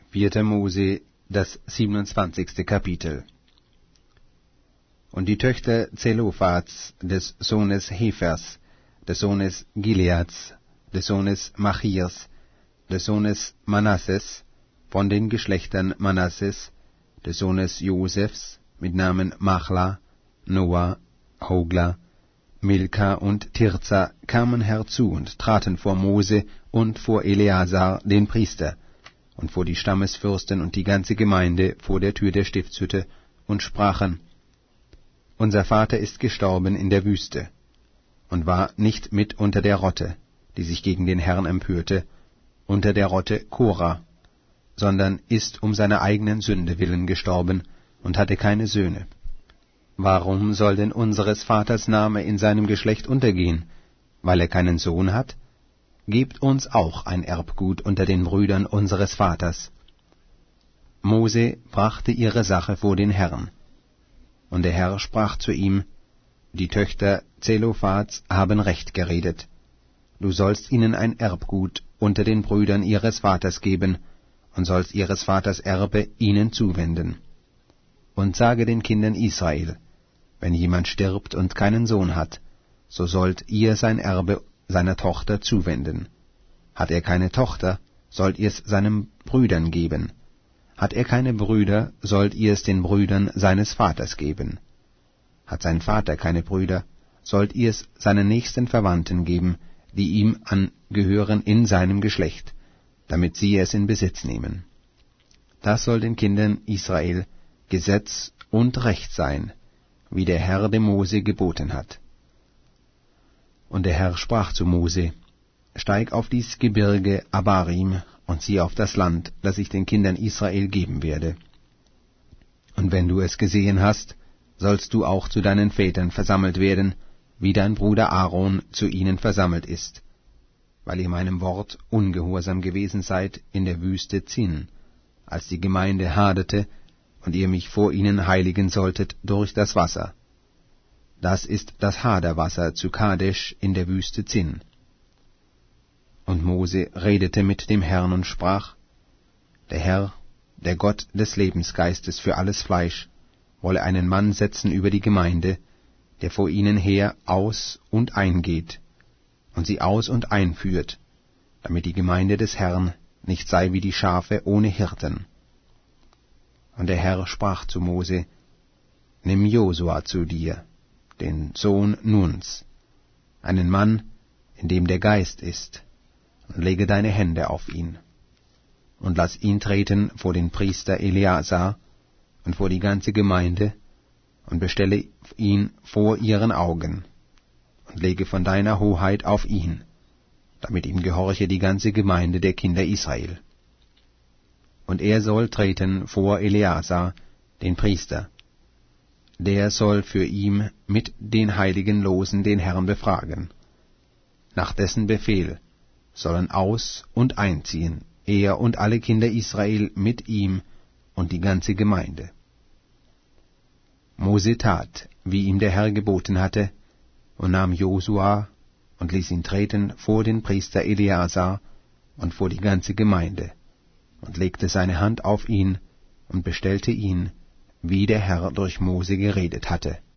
4. Mose, das 27. Kapitel. Und die Töchter Zelophads, des Sohnes Hefers, des Sohnes Gileads, des Sohnes Machirs, des Sohnes Manasses, von den Geschlechtern Manasses, des Sohnes Josefs, mit Namen Machla, Noah, Hogla, Milka und Tirza, kamen herzu und traten vor Mose und vor Eleazar, den Priester, und vor die Stammesfürsten und die ganze Gemeinde vor der Tür der Stiftshütte, und sprachen: Unser Vater ist gestorben in der Wüste, und war nicht mit unter der Rotte, die sich gegen den Herrn empörte, unter der Rotte Korah, sondern ist um seiner eigenen Sünde willen gestorben und hatte keine Söhne. Warum soll denn unseres Vaters Name in seinem Geschlecht untergehen, weil er keinen Sohn hat? Gebt uns auch ein Erbgut unter den Brüdern unseres Vaters. Mose brachte ihre Sache vor den Herrn. Und der Herr sprach zu ihm: Die Töchter Zelophads haben recht geredet. Du sollst ihnen ein Erbgut unter den Brüdern ihres Vaters geben, und sollst ihres Vaters Erbe ihnen zuwenden. Und sage den Kindern Israel: Wenn jemand stirbt und keinen Sohn hat, so sollt ihr sein Erbe seiner Tochter zuwenden. Hat er keine Tochter, sollt ihr es seinen Brüdern geben. Hat er keine Brüder, sollt ihr es den Brüdern seines Vaters geben. Hat sein Vater keine Brüder, sollt ihr es seinen nächsten Verwandten geben, die ihm angehören in seinem Geschlecht, damit sie es in Besitz nehmen. Das soll den Kindern Israel Gesetz und Recht sein, wie der Herr dem Mose geboten hat. Und der Herr sprach zu Mose: Steig auf dies Gebirge Abarim und zieh auf das Land, das ich den Kindern Israel geben werde. Und wenn du es gesehen hast, sollst du auch zu deinen Vätern versammelt werden, wie dein Bruder Aaron zu ihnen versammelt ist, weil ihr meinem Wort ungehorsam gewesen seid in der Wüste Zin, als die Gemeinde haderte und ihr mich vor ihnen heiligen solltet durch das Wasser. Das ist das Haderwasser zu Kadesh in der Wüste Zin. Und Mose redete mit dem Herrn und sprach: Der Herr, der Gott des Lebensgeistes für alles Fleisch, wolle einen Mann setzen über die Gemeinde, der vor ihnen her aus und eingeht und sie aus und einführt, damit die Gemeinde des Herrn nicht sei wie die Schafe ohne Hirten. Und der Herr sprach zu Mose: Nimm Josua zu dir, den Sohn Nuns, einen Mann, in dem der Geist ist, und lege deine Hände auf ihn. Und lass ihn treten vor den Priester Eleazar und vor die ganze Gemeinde, und bestelle ihn vor ihren Augen, und lege von deiner Hoheit auf ihn, damit ihm gehorche die ganze Gemeinde der Kinder Israel. Und er soll treten vor Eleazar, den Priester. Der soll für ihm mit den heiligen Losen den Herrn befragen. Nach dessen Befehl sollen aus- und einziehen, er und alle Kinder Israel mit ihm und die ganze Gemeinde. Mose tat, wie ihm der Herr geboten hatte, und nahm Josua und ließ ihn treten vor den Priester Eleazar und vor die ganze Gemeinde, und legte seine Hand auf ihn und bestellte ihn, wie der Herr durch Mose geredet hatte.